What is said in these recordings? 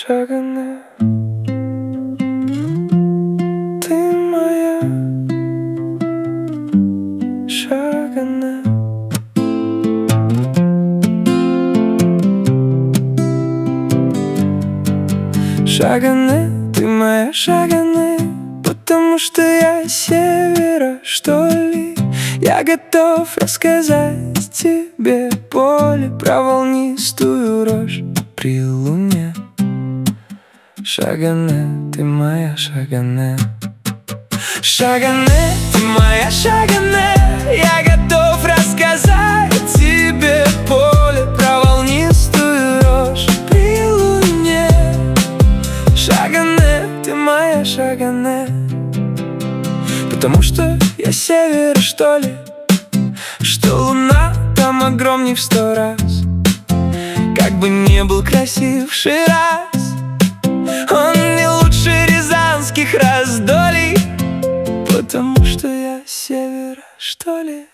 Шагане, ты моя Шагане. Шагане, ты моя Шагане, потому что я с севера, что ли. Я готов рассказать тебе поле про волнистую рожь при луне. Шагане, ты моя Шагане. Шагане, ты моя Шагане, я готов рассказать тебе поле про волнистую рожь при луне. Шагане, ты моя Шагане, потому что я с севера, что ли, что луна там огромней в 100 раз. Как бы не был красив Шираз, он не лучше рязанских раздолий, потому что я с севера, что ли.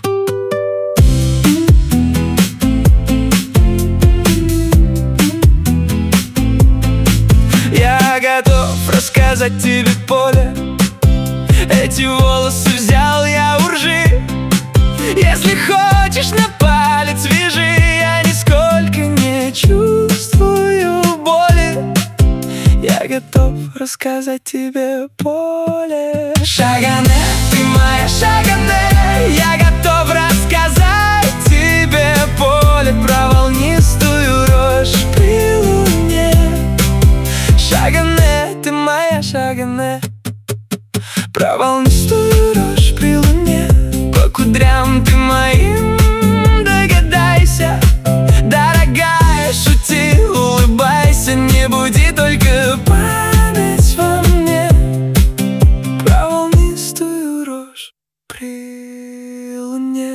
Я готов рассказать тебе поле. Эти волосы взял я у ржи. Если хочешь, на палец вяжи. Я нисколько не чувствую боли. Я готов рассказать тебе поле. Шагане, ты моя Шагане, я готов рассказать тебе поле про волнистую рожь при луне. Шагане, ты моя Шагане, про волнистую рожь при луне. По кудрям ты моим догадайся, дорогая, шути, улыбайся, не буди только память во мне. Про волнистую рожь при луне.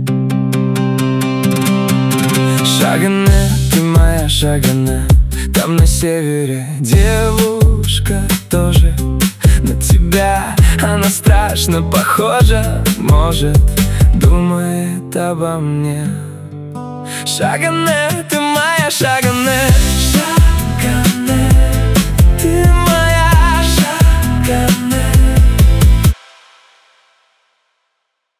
Шагане, ты моя Шагане, там на севере девушка тоже на тебя, она страшно похожа, может, думает обо мне. Шагане, ты моя